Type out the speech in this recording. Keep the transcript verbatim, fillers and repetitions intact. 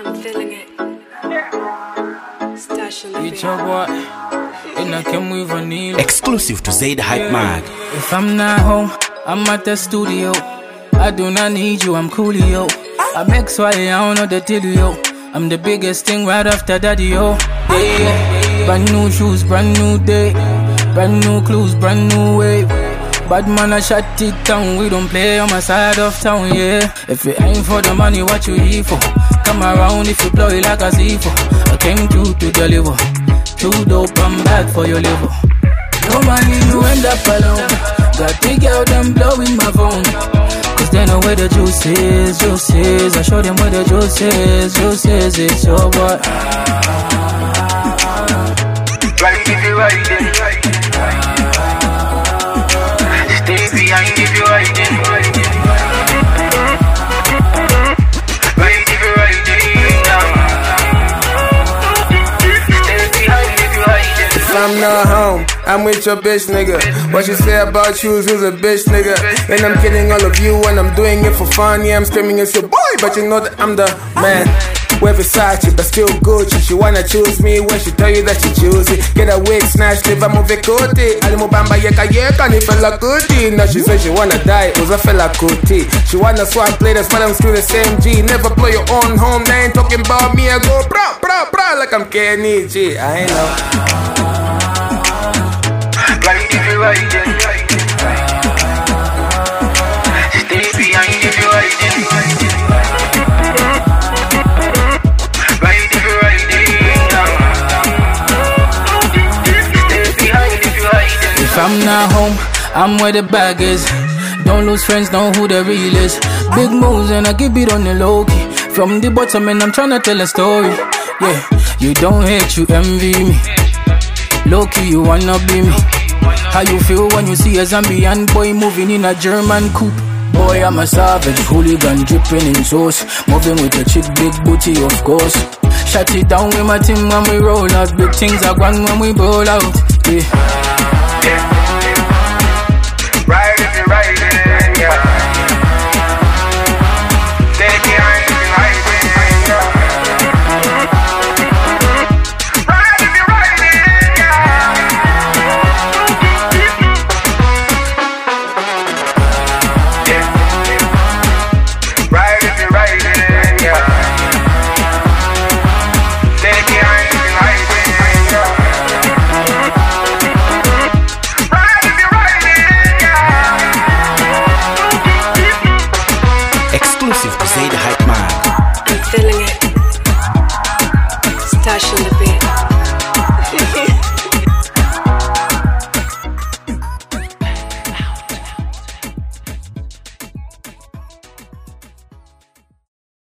I'm feeling it. Stash on the beat. Exclusive to Zay the Hype Mag. If I'm not home, I'm at the studio. I do not need you, I'm coolio. I'm X Y, I don't know the dealio. I'm the biggest thing right after daddy, yo. Yeah, yeah. Brand new shoes, brand new day. Brand new clues, brand new wave. Bad man, I shut it down. We don't play on my side of town, yeah. If it ain't for the money, what you here for? Come around if you blow it like a Z four. I came through to deliver. Too dope, I'm bad for your liver. No money, you end up alone. Got the girl, them blowing my phone. Cause they know where the juice is, juice is. I show them where the juice is, juice is. It's your boy. Right if you ride it, stay behind if you ride it. Right if you ride it, stay behind if you ride it. If I'm not home, I'm with your bitch, nigga. What you say about you is who's a bitch, nigga. And I'm kidding all of you and I'm doing it for fun. Yeah, I'm screaming it's your boy, but you know that I'm the man. Wear Versace, but still Gucci. She wanna choose me when she tell you that she choose it. Get a wig snatched, live a movie kote. Alimu bamba yeka yeka, ni fella kuti. Now she says she wanna die, it was a fella kuti. She wanna swap players, but I'm still the same G. Never blow your own home, they ain't talking about me. I go bra, bra, bra, like I'm Kenny G. I ain't know. Right if you ride it, stay behind if you ride it. Right if you ride it, stay behind if you ride it. If I'm not home, I'm where the bag is. Don't lose friends, know who the real is. Big moves and I keep it on the low key. From the bottom and I'm tryna tell a story. Yeah, you don't hate, you envy me. Low key, you wanna be me. How you feel when you see a Zambian boy moving in a German coupe? Boy, I'm a savage, hooligan dripping in sauce. Moving with a chick, big booty, of course. Shut it down with my team when we roll out. Big things are gone when we roll out. Yeah. Ride if you ride it, yeah. Stay behind if you ride it, yeah. Ride if you ride it, yeah. Yeah. Ride if you ride it, yeah. Stay behind if you ride it, yeah. Ride if you ride it, yeah. Exclusive to Zay the Hype Mag. I'm feeling it. Stash on the beat.